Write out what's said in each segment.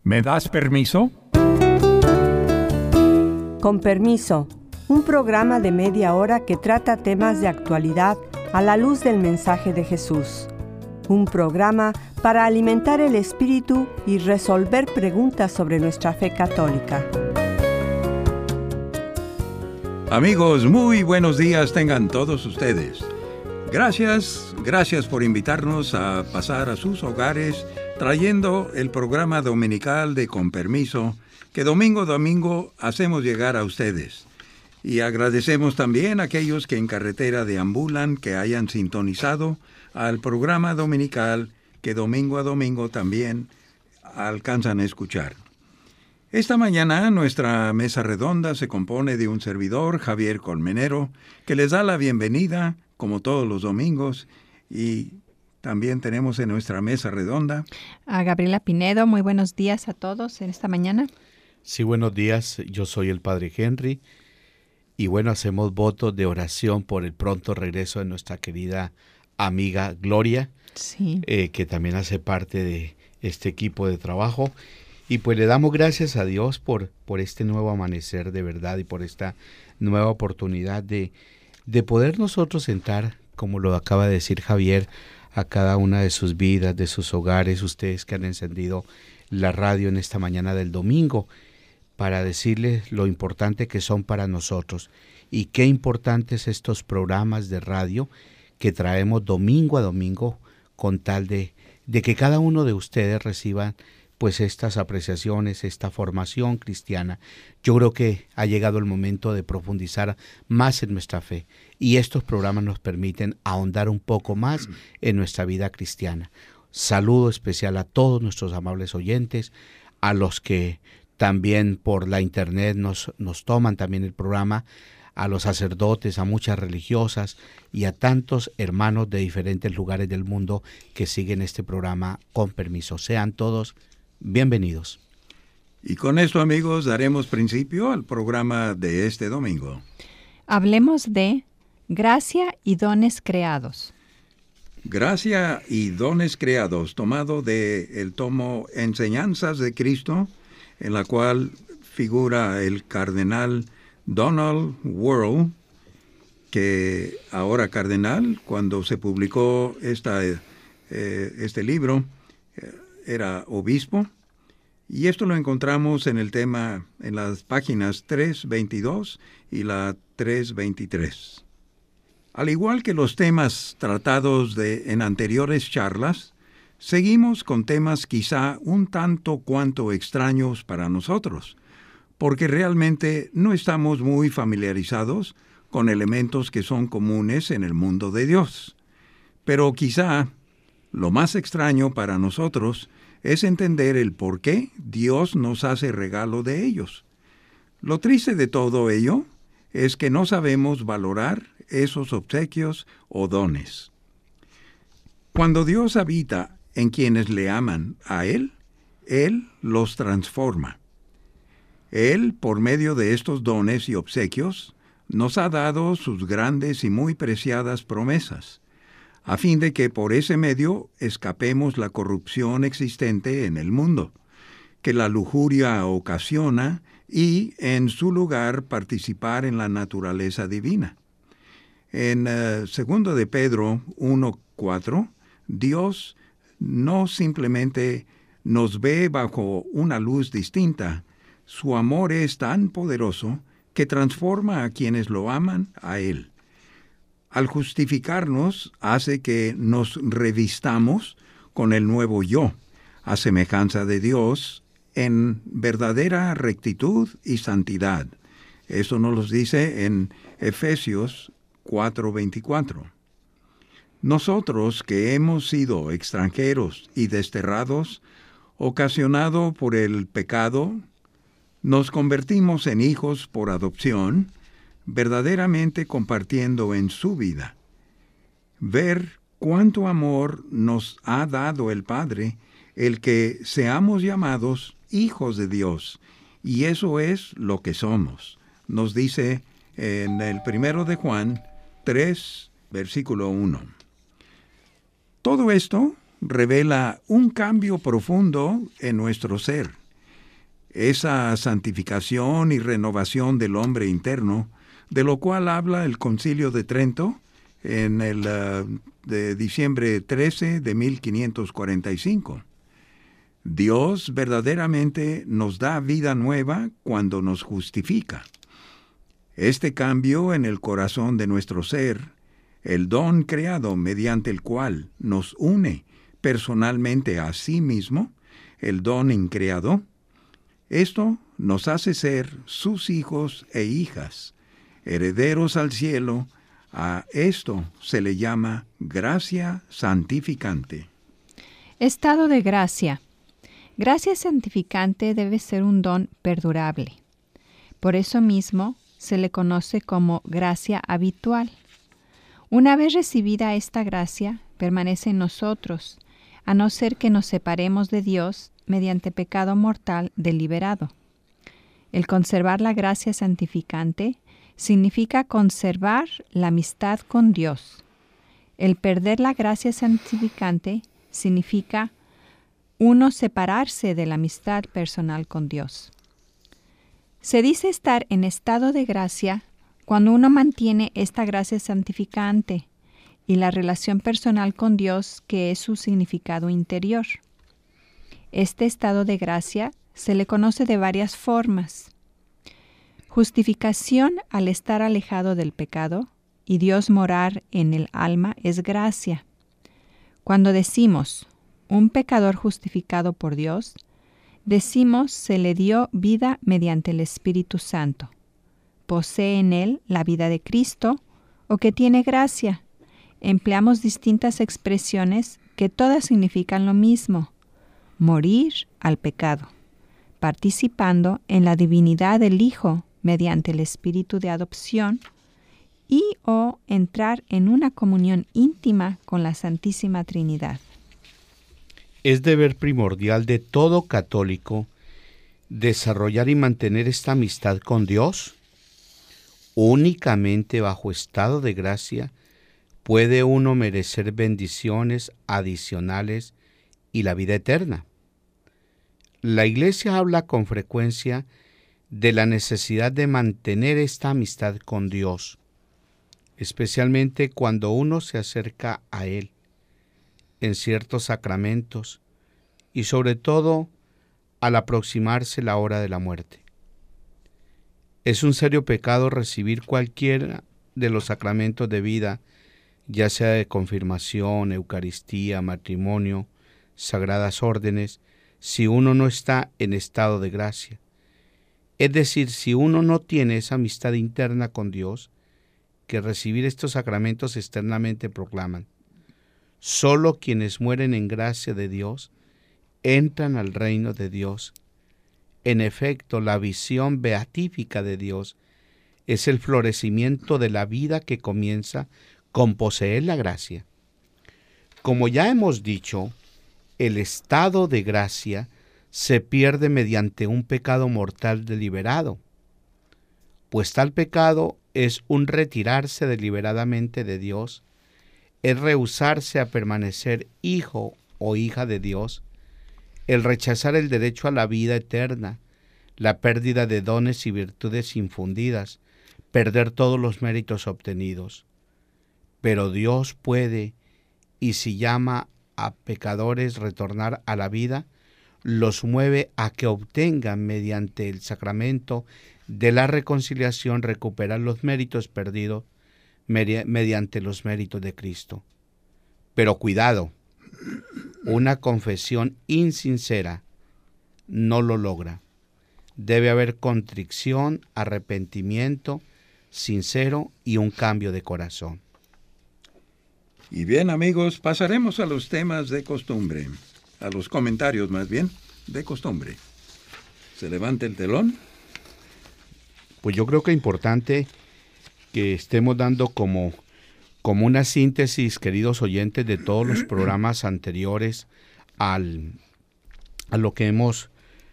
¿Me das permiso? Con permiso, un programa de media hora que trata temas de actualidad a la luz del mensaje de Jesús. Un programa para alimentar el espíritu y resolver preguntas sobre nuestra fe católica. Amigos, muy buenos días tengan todos ustedes. Gracias por invitarnos a pasar a sus hogares trayendo el programa dominical de Con Permiso que domingo a domingo hacemos llegar a ustedes. Y agradecemos también a aquellos que en carretera deambulan que hayan sintonizado al programa dominical que domingo a domingo también alcanzan a escuchar. Esta mañana nuestra mesa redonda se compone de un servidor, Javier Colmenero, que les da la bienvenida, como todos los domingos, y también tenemos en nuestra mesa redonda a Gabriela Pinedo. Muy buenos días a todos en esta mañana. Sí, buenos días. Yo soy el Padre Henry, y bueno, hacemos votos de oración por el pronto regreso de nuestra querida amiga Gloria, sí. Que también hace parte de este equipo de trabajo. Y pues le damos gracias a Dios por este nuevo amanecer de verdad y por esta nueva oportunidad de poder nosotros entrar, como lo acaba de decir Javier, a cada una de sus vidas, de sus hogares, ustedes que han encendido la radio en esta mañana del domingo, para decirles lo importante que son para nosotros y qué importantes estos programas de radio que traemos domingo a domingo con tal de que cada uno de ustedes reciba pues estas apreciaciones, esta formación cristiana. Yo creo que ha llegado el momento de profundizar más en nuestra fe y estos programas nos permiten ahondar un poco más en nuestra vida cristiana. Saludo especial a todos nuestros amables oyentes, a los que también por la internet nos toman también el programa, a los sacerdotes, a muchas religiosas y a tantos hermanos de diferentes lugares del mundo que siguen este programa Con Permiso. Sean todos bienvenidos. Y con esto, amigos, daremos principio al programa de este domingo. Hablemos de gracia y dones creados. Gracia y dones creados, tomado del tomo Enseñanzas de Cristo, en la cual figura el cardenal Donald Wuerl, que ahora cardenal, cuando se publicó este libro, era obispo, y esto lo encontramos en el tema, en las páginas 322 y la 323. Al igual que los temas tratados en anteriores charlas, seguimos con temas quizá un tanto cuanto extraños para nosotros, porque realmente no estamos muy familiarizados con elementos que son comunes en el mundo de Dios. Pero quizá lo más extraño para nosotros es entender el por qué Dios nos hace regalo de ellos. Lo triste de todo ello es que no sabemos valorar esos obsequios o dones. Cuando Dios habita en quienes le aman a Él los transforma. Él, por medio de estos dones y obsequios, nos ha dado sus grandes y muy preciadas promesas, a fin de que por ese medio escapemos la corrupción existente en el mundo, que la lujuria ocasiona, y en su lugar participar en la naturaleza divina. En 2 de Pedro 1:4, Dios no simplemente nos ve bajo una luz distinta, su amor es tan poderoso que transforma a quienes lo aman a Él. Al justificarnos, hace que nos revistamos con el nuevo yo, a semejanza de Dios, en verdadera rectitud y santidad. Eso nos lo dice en Efesios 4:24. Nosotros que hemos sido extranjeros y desterrados, ocasionado por el pecado, nos convertimos en hijos por adopción, verdaderamente compartiendo en su vida. Ver cuánto amor nos ha dado el Padre, el que seamos llamados hijos de Dios, y eso es lo que somos. Nos dice en el 1 de Juan 3, versículo 1. Todo esto revela un cambio profundo en nuestro ser, Esa santificación y renovación del hombre interno, de lo cual habla el Concilio de Trento en el de diciembre 13 de 1545. Dios verdaderamente nos da vida nueva cuando nos justifica. Este cambio en el corazón de nuestro ser, el don creado mediante el cual nos une personalmente a sí mismo, el don increado, esto nos hace ser sus hijos e hijas, herederos al cielo. A esto se le llama gracia santificante. Estado de gracia. Gracia santificante debe ser un don perdurable. Por eso mismo se le conoce como gracia habitual. Una vez recibida esta gracia, permanece en nosotros, a no ser que nos separemos de Dios mediante pecado mortal deliberado. El conservar la gracia santificante significa conservar la amistad con Dios. El perder la gracia santificante significa uno separarse de la amistad personal con Dios. Se dice estar en estado de gracia cuando uno mantiene esta gracia santificante y la relación personal con Dios, que es su significado interior. Este estado de gracia se le conoce de varias formas. Justificación al estar alejado del pecado y Dios morar en el alma es gracia. Cuando decimos un pecador justificado por Dios, decimos se le dio vida mediante el Espíritu Santo. Posee en él la vida de Cristo o que tiene gracia. Empleamos distintas expresiones que todas significan lo mismo: morir al pecado, participando en la divinidad del Hijo mediante el Espíritu de adopción y o entrar en una comunión íntima con la Santísima Trinidad. Es deber primordial de todo católico desarrollar y mantener esta amistad con Dios. Únicamente bajo estado de gracia puede uno merecer bendiciones adicionales y la vida eterna. La Iglesia habla con frecuencia de la necesidad de mantener esta amistad con Dios, especialmente cuando uno se acerca a Él en ciertos sacramentos y sobre todo al aproximarse la hora de la muerte. Es un serio pecado recibir cualquiera de los sacramentos de vida, ya sea de confirmación, Eucaristía, matrimonio, sagradas órdenes, si uno no está en estado de gracia. Es decir, si uno no tiene esa amistad interna con Dios que recibir estos sacramentos externamente proclaman. Solo quienes mueren en gracia de Dios entran al reino de Dios. En efecto, la visión beatífica de Dios es el florecimiento de la vida que comienza con poseer la gracia. Como ya hemos dicho, el estado de gracia se pierde mediante un pecado mortal deliberado, pues tal pecado es un retirarse deliberadamente de Dios, es rehusarse a permanecer hijo o hija de Dios, el rechazar el derecho a la vida eterna, la pérdida de dones y virtudes infundidas, perder todos los méritos obtenidos. Pero Dios puede, y si llama a pecadores retornar a la vida, los mueve a que obtengan mediante el sacramento de la reconciliación recuperar los méritos perdidos mediante los méritos de Cristo. Pero cuidado, una confesión insincera no lo logra. Debe haber contrición, arrepentimiento sincero y un cambio de corazón. Y bien, amigos, pasaremos a los temas de costumbre, a los comentarios más bien de costumbre. ¿Se levanta el telón? Pues yo creo que es importante que estemos dando como una síntesis, queridos oyentes, de todos los programas anteriores a lo que hemos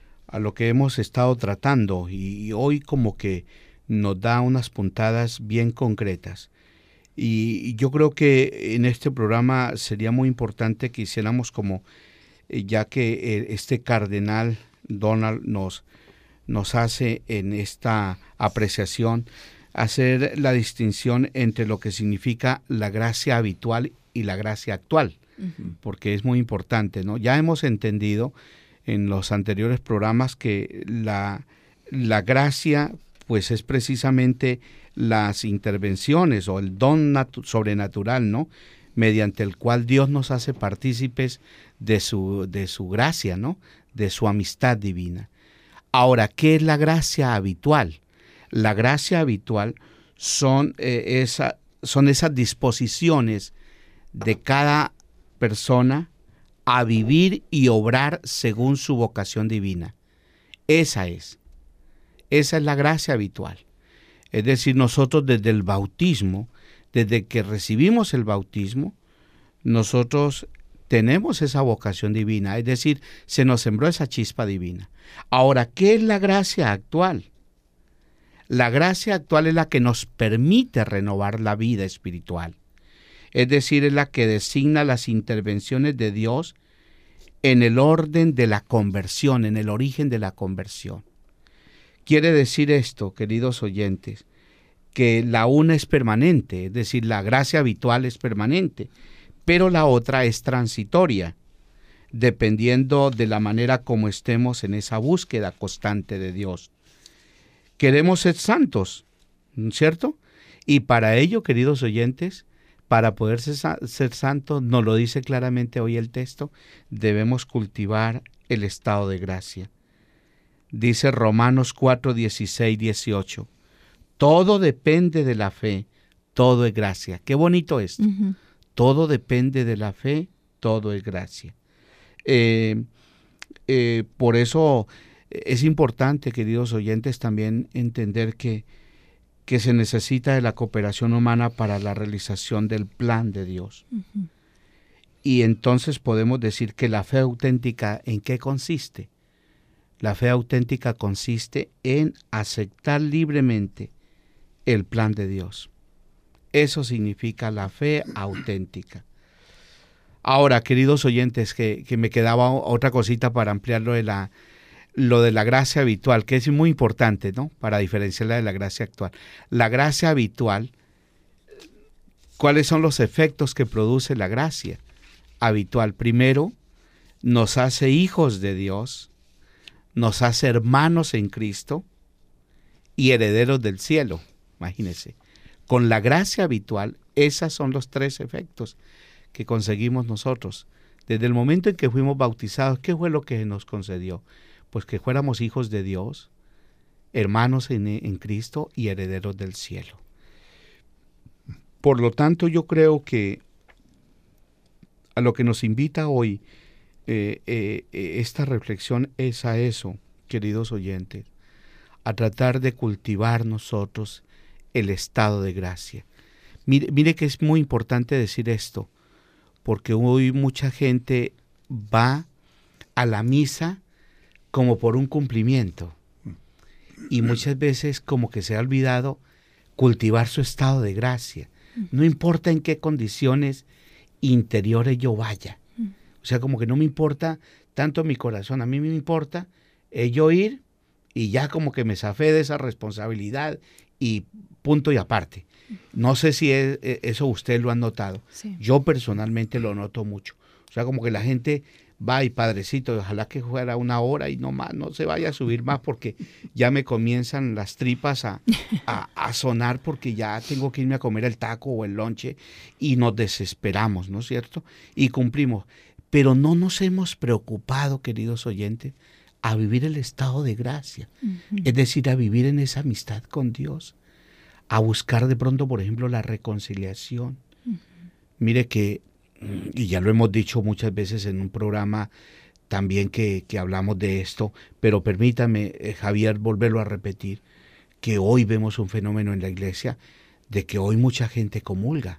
estado tratando, y hoy como que nos da unas puntadas bien concretas. Y yo creo que en este programa sería muy importante que hiciéramos como, ya que este cardenal Donald nos nos hace en esta apreciación hacer la distinción entre lo que significa la gracia habitual y la gracia actual, porque es muy importante, ¿no? Ya hemos entendido en los anteriores programas que la gracia pues es precisamente las intervenciones o el don sobrenatural, ¿no? Mediante el cual Dios nos hace partícipes de su gracia, ¿no? De su amistad divina. Ahora, ¿qué es la gracia habitual? La gracia habitual son esas disposiciones de cada persona a vivir y obrar según su vocación divina. Esa es la gracia habitual. Es decir, nosotros desde el bautismo, desde que recibimos el bautismo, nosotros tenemos esa vocación divina, es decir, se nos sembró esa chispa divina. Ahora, ¿qué es la gracia actual? La gracia actual es la que nos permite renovar la vida espiritual. Es decir, es la que designa las intervenciones de Dios en el orden de la conversión, en el origen de la conversión. Quiere decir esto, queridos oyentes, que la una es permanente, es decir, la gracia habitual es permanente, pero la otra es transitoria, dependiendo de la manera como estemos en esa búsqueda constante de Dios. Queremos ser santos, ¿cierto? Y para ello, queridos oyentes, para poder ser santos, nos lo dice claramente hoy el texto, debemos cultivar el estado de gracia. Dice Romanos 4, 16, 18. Todo depende de la fe, todo es gracia. Qué bonito esto. Todo depende de la fe, todo es gracia. Por eso es importante, queridos oyentes, también entender que se necesita de la cooperación humana para la realización del plan de Dios. Y entonces podemos decir que la fe auténtica, ¿en qué consiste? La fe auténtica consiste en aceptar libremente el plan de Dios. Eso significa la fe auténtica. Ahora, queridos oyentes, que me quedaba otra cosita para ampliar lo de la gracia habitual, que es muy importante, ¿no? Para diferenciarla de la gracia actual. La gracia habitual, ¿cuáles son los efectos que produce la gracia habitual? Primero, nos hace hijos de Dios, nos hace hermanos en Cristo y herederos del cielo. Imagínense, con la gracia habitual, esos son los tres efectos que conseguimos nosotros. Desde el momento en que fuimos bautizados, ¿qué fue lo que nos concedió? Pues que fuéramos hijos de Dios, hermanos en Cristo y herederos del cielo. Por lo tanto, yo creo que a lo que nos invita hoy esta reflexión es a eso, queridos oyentes, a tratar de cultivar nosotros el estado de gracia. Mire que es muy importante decir esto, porque hoy mucha gente va a la misa como por un cumplimiento y muchas veces como que se ha olvidado cultivar su estado de gracia. No importa en qué condiciones interiores yo vaya. O sea, como que no me importa tanto mi corazón, a mí me importa yo ir y ya como que me zafé de esa responsabilidad y punto y aparte. No sé si eso usted lo ha notado. Sí. Yo personalmente lo noto mucho. O sea, como que la gente va y padrecito, ojalá que fuera una hora y no más, no se vaya a subir más porque ya me comienzan las tripas a sonar porque ya tengo que irme a comer el taco o el lonche y nos desesperamos, ¿no es cierto? Y cumplimos. Pero no nos hemos preocupado, queridos oyentes, a vivir el estado de gracia. Es decir, a vivir en esa amistad con Dios, a buscar de pronto, por ejemplo, la reconciliación. Mire que, y ya lo hemos dicho muchas veces en un programa también que hablamos de esto, pero permítame, Javier, volverlo a repetir, que hoy vemos un fenómeno en la iglesia de que hoy mucha gente comulga.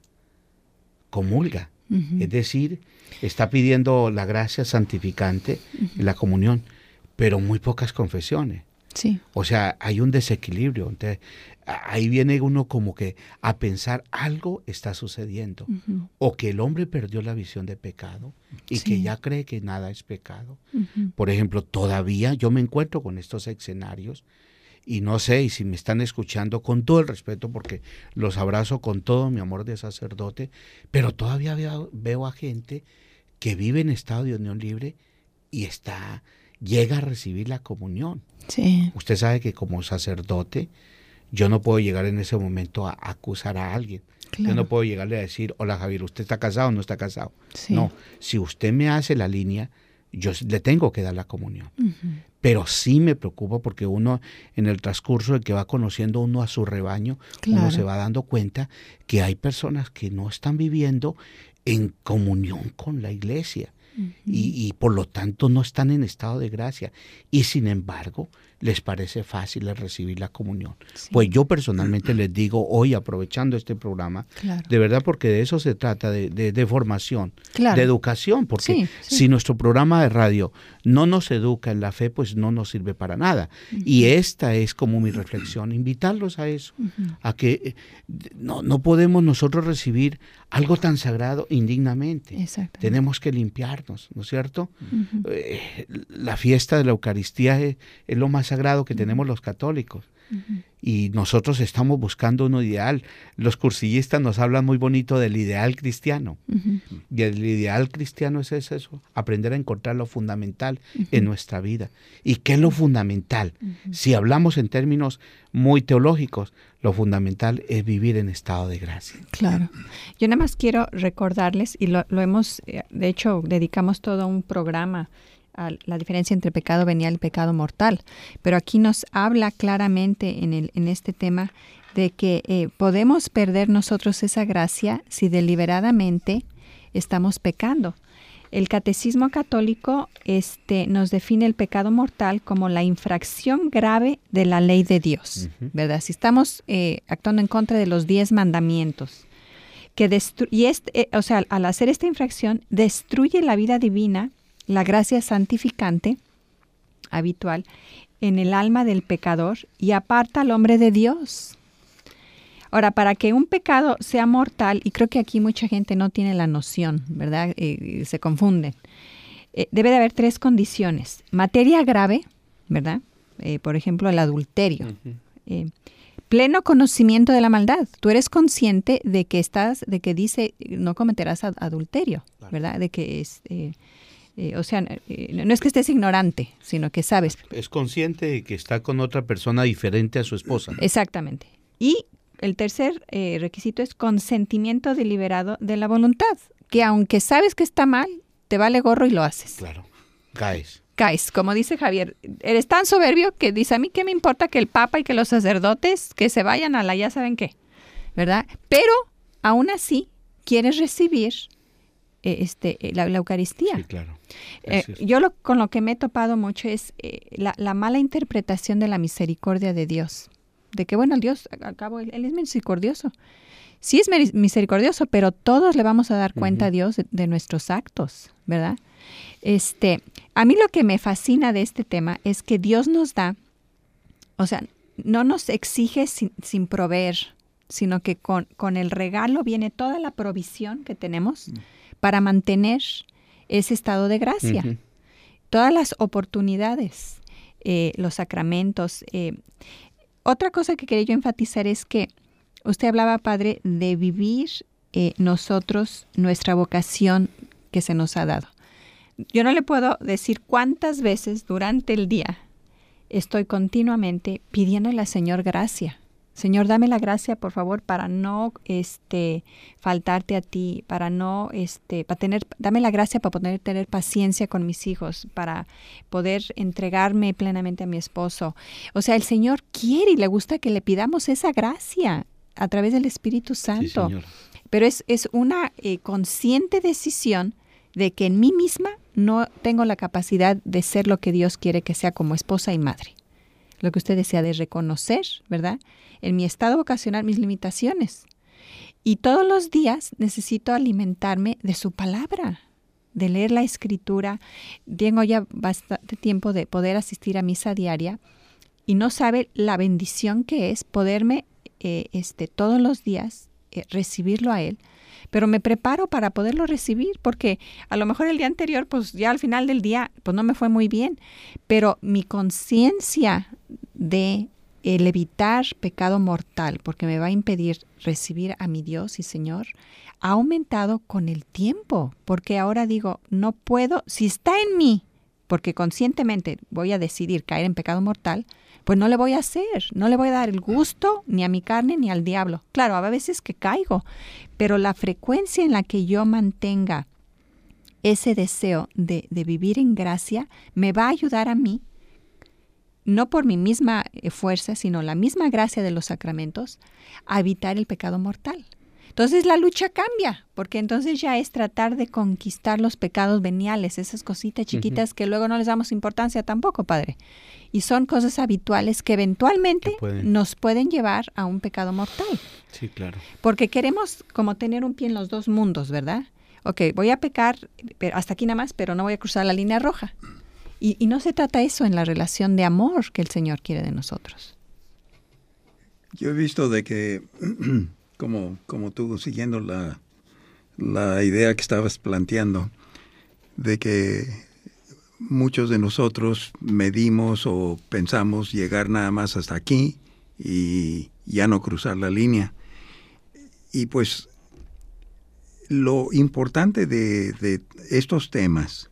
Es decir, está pidiendo la gracia santificante en la comunión, pero muy pocas confesiones. Sí. O sea, hay un desequilibrio. Entonces, ahí viene uno como que a pensar algo está sucediendo. Uh-huh. O que el hombre perdió la visión de pecado y Sí. que ya cree que nada es pecado. Uh-huh. Por ejemplo, todavía yo me encuentro con estos escenarios y no sé, y si me están escuchando con todo el respeto, porque los abrazo con todo mi amor de sacerdote, pero todavía veo a gente que vive en estado de unión libre y llega a recibir la comunión. Sí. Usted sabe que como sacerdote yo no puedo llegar en ese momento a acusar a alguien. Claro. Yo no puedo llegarle a decir, hola Javier, ¿usted está casado o no está casado? Sí. No, si usted me hace la línea, yo le tengo que dar la comunión. Uh-huh. Pero sí me preocupa porque uno, en el transcurso de que va conociendo uno a su rebaño, Claro. uno se va dando cuenta que hay personas que no están viviendo en comunión con la iglesia. Uh-huh. Y por lo tanto no están en estado de gracia y sin embargo les parece fácil recibir la comunión. Sí. Pues yo personalmente les digo hoy, aprovechando este programa, Claro. de verdad, porque de eso se trata, de formación, Claro. de educación, porque Sí, sí. si nuestro programa de radio no nos educa en la fe, pues no nos sirve para nada. Uh-huh. Y esta es como mi reflexión, invitarlos a eso, Uh-huh. a que no podemos nosotros recibir algo tan sagrado indignamente. Exacto. Tenemos que limpiarnos, ¿no es cierto? Uh-huh. La fiesta de la Eucaristía es lo más sagrado que tenemos los católicos. Uh-huh. Y nosotros estamos buscando un ideal. Los cursillistas nos hablan muy bonito del ideal cristiano. Uh-huh. Y el ideal cristiano es eso, aprender a encontrar lo fundamental en nuestra vida. ¿Y qué es lo fundamental? Si hablamos en términos muy teológicos, lo fundamental es vivir en estado de gracia. Claro. Yo nada más quiero recordarles, y lo hemos, de hecho, dedicamos todo un programa a la diferencia entre pecado venial y pecado mortal, pero aquí nos habla claramente en este tema de que podemos perder nosotros esa gracia si deliberadamente estamos pecando. El Catecismo Católico nos define el pecado mortal como la infracción grave de la ley de Dios, ¿verdad? Si estamos actuando en contra de los 10 mandamientos, al hacer esta infracción, destruye la vida divina, la gracia santificante habitual en el alma del pecador y aparta al hombre de Dios. Ahora, para que un pecado sea mortal, y creo que aquí mucha gente no tiene la noción, ¿verdad? Se confunden. Debe de haber 3 condiciones. Materia grave, ¿verdad? Por ejemplo, el adulterio. Uh-huh. Pleno conocimiento de la maldad. Tú eres consciente de que dice no cometerás adulterio, claro. ¿Verdad? De que es... no es que estés ignorante, sino que sabes. Es consciente de que está con otra persona diferente a su esposa. Exactamente. Y el tercer requisito es consentimiento deliberado de la voluntad, que aunque sabes que está mal, te vale gorro y lo haces. Claro, caes. Como dice Javier, eres tan soberbio que dice, a mí qué me importa que el Papa y que los sacerdotes que se vayan a la ya saben qué, ¿verdad? Pero aún así quieres recibir la Eucaristía. Sí, claro. Con lo que me he topado mucho es la mala interpretación de la misericordia de Dios. De que, bueno, Dios, al cabo, Él es misericordioso. Sí es misericordioso, pero todos le vamos a dar cuenta a Dios de nuestros actos, ¿verdad? A mí lo que me fascina de este tema es que Dios nos da, o sea, no nos exige sin proveer, sino que con el regalo viene toda la provisión que tenemos para mantener ese estado de gracia. Uh-huh. Todas las oportunidades, los sacramentos. Otra cosa que quería yo enfatizar es que usted hablaba, Padre, de vivir nosotros nuestra vocación que se nos ha dado. Yo no le puedo decir cuántas veces durante el día estoy continuamente pidiéndole al Señor gracia. Señor, dame la gracia, por favor, para no faltarte a ti, dame la gracia para poder tener paciencia con mis hijos, para poder entregarme plenamente a mi esposo. O sea, el Señor quiere y le gusta que le pidamos esa gracia a través del Espíritu Santo. Sí, pero es una consciente decisión de que en mí misma no tengo la capacidad de ser lo que Dios quiere que sea como esposa y madre. Lo que usted decía de reconocer, ¿verdad? En mi estado vocacional mis limitaciones. Y todos los días necesito alimentarme de su palabra, de leer la Escritura. Tengo ya bastante tiempo de poder asistir a misa diaria y no sabe la bendición que es poderme todos los días recibirlo a Él. Pero me preparo para poderlo recibir, porque a lo mejor el día anterior, pues ya al final del día, pues no me fue muy bien. Pero mi conciencia de el evitar pecado mortal, porque me va a impedir recibir a mi Dios y Señor, ha aumentado con el tiempo. Porque ahora digo, no puedo, si está en mí, porque conscientemente voy a decidir caer en pecado mortal, pues no le voy a hacer, no le voy a dar el gusto ni a mi carne ni al diablo. Claro, a veces que caigo, pero la frecuencia en la que yo mantenga ese deseo de vivir en gracia me va a ayudar a mí, no por mi misma fuerza, sino la misma gracia de los sacramentos, a evitar el pecado mortal. Entonces la lucha cambia, porque entonces ya es tratar de conquistar los pecados veniales, esas cositas chiquitas que luego no les damos importancia tampoco, Padre. Y son cosas habituales que eventualmente nos pueden llevar a un pecado mortal. Sí, claro. Porque queremos como tener un pie en los dos mundos, ¿verdad? Ok, voy a pecar pero hasta aquí nada más, pero no voy a cruzar la línea roja. Y no se trata eso en la relación de amor que el Señor quiere de nosotros. Yo he visto de que, como tú, siguiendo la idea que estabas planteando, de que muchos de nosotros medimos o pensamos llegar nada más hasta aquí y ya no cruzar la línea. Y pues lo importante de estos temas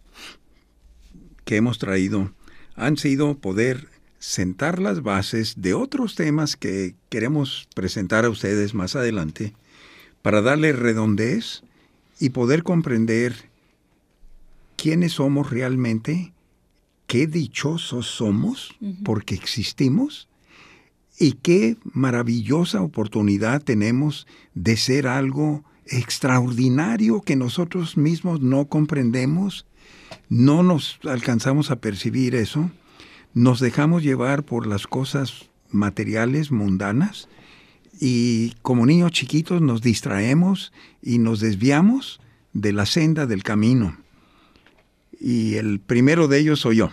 que hemos traído han sido poder sentar las bases de otros temas que queremos presentar a ustedes más adelante para darle redondez y poder comprender quiénes somos realmente, qué dichosos somos porque existimos y qué maravillosa oportunidad tenemos de ser algo extraordinario que nosotros mismos no comprendemos. No nos alcanzamos a percibir eso, nos dejamos llevar por las cosas materiales, mundanas, y como niños chiquitos nos distraemos y nos desviamos de la senda del camino. Y el primero de ellos soy yo.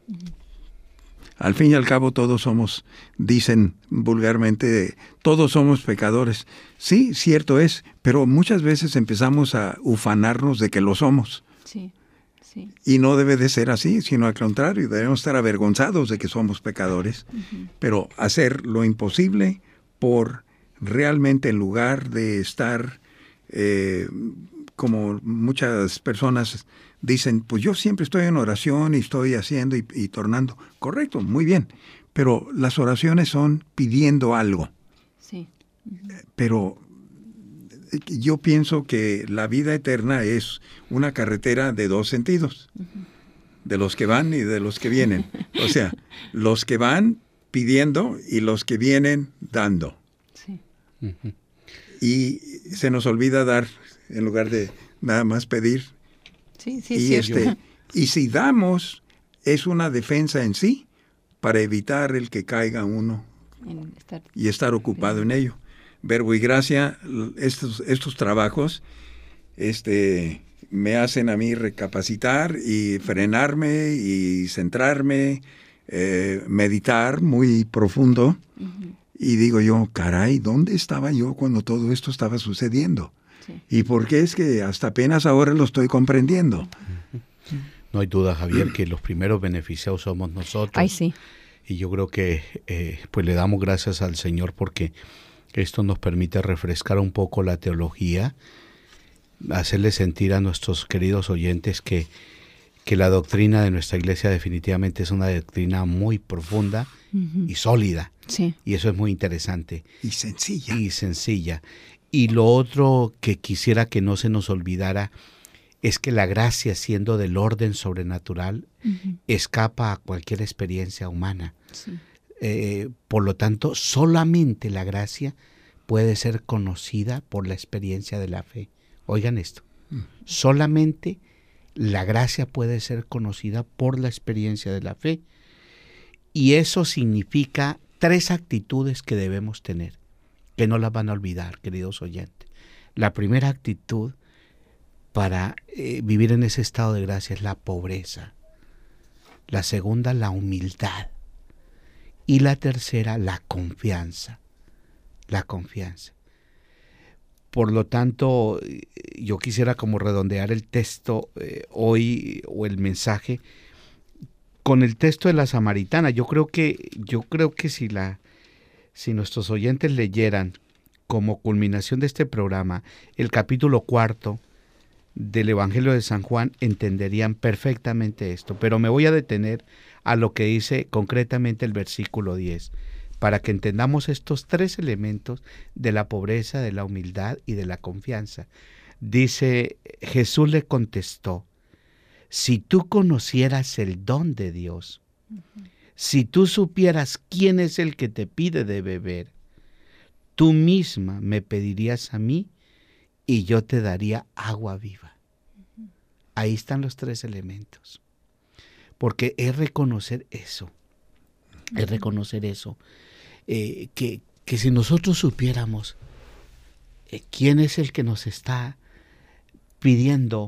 Al fin y al cabo todos somos, dicen vulgarmente, todos somos pecadores. Sí, cierto es, pero muchas veces empezamos a ufanarnos de que lo somos. Sí. Sí. Y no debe de ser así, sino al contrario, debemos estar avergonzados de que somos pecadores, pero hacer lo imposible por realmente, en lugar de estar, como muchas personas dicen, pues yo siempre estoy en oración y estoy haciendo y tornando. Correcto, muy bien, pero las oraciones son pidiendo algo. Sí. Pero yo pienso que la vida eterna es una carretera de dos sentidos, de los que van y de los que vienen. O sea, los que van pidiendo y los que vienen dando. Sí. Y se nos olvida dar en lugar de nada más pedir. Sí, sí, y si damos, es una defensa en sí para evitar el que caiga uno y estar ocupado en ello. Verbo y Gracia, estos trabajos me hacen a mí recapacitar y frenarme y centrarme, meditar muy profundo. Y digo yo, caray, ¿dónde estaba yo cuando todo esto estaba sucediendo? Sí. ¿Y por qué es que hasta apenas ahora lo estoy comprendiendo? No hay duda, Javier, que los primeros beneficiados somos nosotros. Ay, sí. Y yo creo que pues le damos gracias al Señor porque esto nos permite refrescar un poco la teología, hacerle sentir a nuestros queridos oyentes que la doctrina de nuestra iglesia definitivamente es una doctrina muy profunda y sólida. Sí. Y eso es muy interesante. Y sencilla. Y sencilla. Y lo otro que quisiera que no se nos olvidara es que la gracia, siendo del orden sobrenatural, escapa a cualquier experiencia humana. Sí. Por lo tanto, solamente la gracia puede ser conocida por la experiencia de la fe. Oigan esto, solamente la gracia puede ser conocida por la experiencia de la fe. Y eso significa 3 actitudes que debemos tener, que no las van a olvidar, queridos oyentes. La primera actitud para vivir en ese estado de gracia es la pobreza. La segunda, la humildad. Y la tercera, la confianza. La confianza. Por lo tanto, yo quisiera como redondear el texto hoy, o el mensaje, con el texto de la Samaritana. Yo creo que si nuestros oyentes leyeran como culminación de este programa el capítulo 4 del Evangelio de San Juan, entenderían perfectamente esto. Pero me voy a detener a lo que dice concretamente el versículo 10, para que entendamos estos tres elementos de la pobreza, de la humildad y de la confianza. Dice, Jesús le contestó: si tú conocieras el don de Dios, si tú supieras quién es el que te pide de beber, tú misma me pedirías a mí y yo te daría agua viva. Ahí están los tres elementos. Porque es reconocer eso. Es reconocer eso. Que si nosotros supiéramos quién es el que nos está pidiendo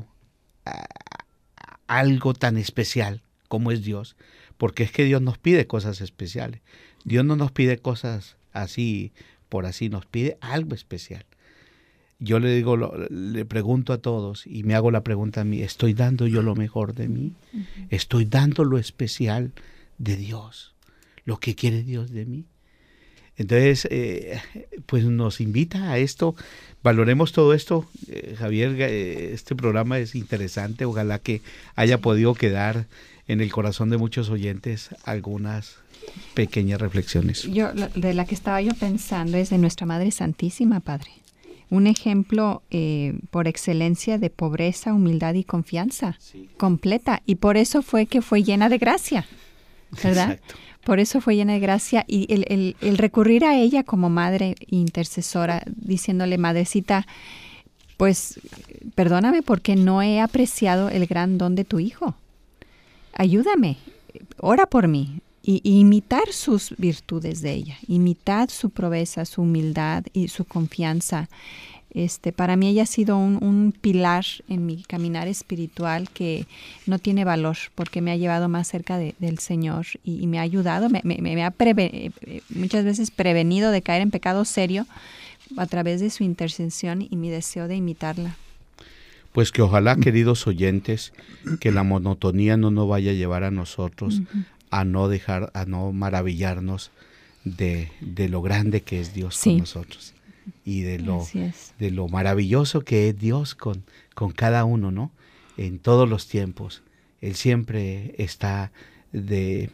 algo tan especial como es Dios, porque es que Dios nos pide cosas especiales. Dios no nos pide cosas así por así, nos pide algo especial. Yo le pregunto a todos y me hago la pregunta a mí: ¿estoy dando yo lo mejor de mí? ¿Estoy dando lo especial de Dios? ¿Lo que quiere Dios de mí? Entonces, pues nos invita a esto. Valoremos todo esto. Javier, este programa es interesante. Ojalá que haya podido quedar en el corazón de muchos oyentes algunas pequeñas reflexiones. De la que estaba yo pensando es de nuestra Madre Santísima, Padre. Un ejemplo por excelencia de pobreza, humildad y confianza completa. Y por eso fue que fue llena de gracia, ¿verdad? Exacto. Por eso fue llena de gracia, y el recurrir a ella como madre intercesora, diciéndole: madrecita, pues perdóname porque no he apreciado el gran don de tu hijo. Ayúdame, ora por mí. Y imitar sus virtudes de ella, imitar su pobreza, su humildad y su confianza. Para mí ella ha sido un pilar en mi caminar espiritual que no tiene valor, porque me ha llevado más cerca del Señor y me ha ayudado, me ha muchas veces prevenido de caer en pecado serio a través de su intercesión y mi deseo de imitarla. Pues que ojalá, queridos oyentes, que la monotonía no nos vaya a llevar a nosotros a no maravillarnos de lo grande que es Dios con nosotros, y de lo maravilloso que es Dios con cada uno, ¿no? En todos los tiempos. Él siempre está de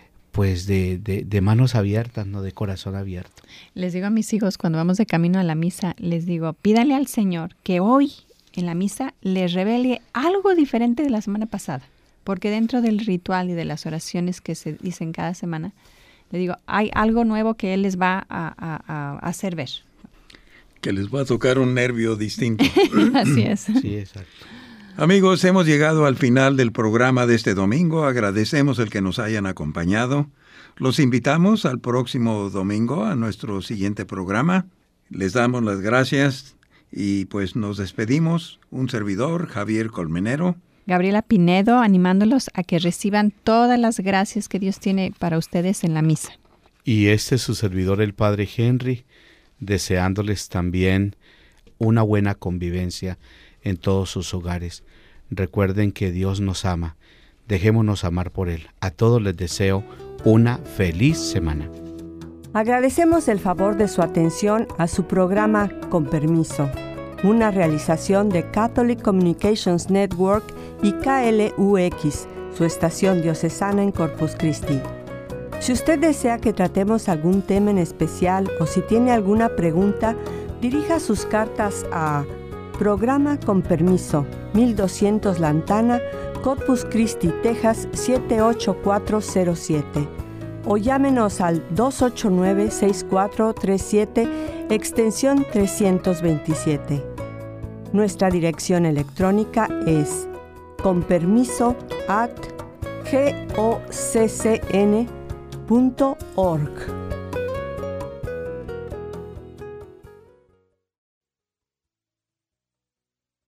manos abiertas, ¿no? De corazón abierto. Les digo a mis hijos cuando vamos de camino a la misa, les digo: pídale al Señor que hoy en la misa les revele algo diferente de la semana pasada. Porque dentro del ritual y de las oraciones que se dicen cada semana, le digo, hay algo nuevo que Él les va a hacer ver. Que les va a tocar un nervio distinto. Así es. Sí, exacto. Amigos, hemos llegado al final del programa de este domingo. Agradecemos el que nos hayan acompañado. Los invitamos al próximo domingo a nuestro siguiente programa. Les damos las gracias y pues nos despedimos. Un servidor, Javier Colmenero. Gabriela Pinedo, animándolos a que reciban todas las gracias que Dios tiene para ustedes en la misa. Y este es su servidor, el Padre Henry, deseándoles también una buena convivencia en todos sus hogares. Recuerden que Dios nos ama. Dejémonos amar por Él. A todos les deseo una feliz semana. Agradecemos el favor de su atención a su programa Con Permiso, una realización de Catholic Communications Network y KLUX, su estación diocesana en Corpus Christi. Si usted desea que tratemos algún tema en especial o si tiene alguna pregunta, dirija sus cartas a Programa Con Permiso, 1200 Lantana, Corpus Christi, Texas 78407, o llámenos al 289-6437, extensión 327. Nuestra dirección electrónica es conpermiso@goccn.org.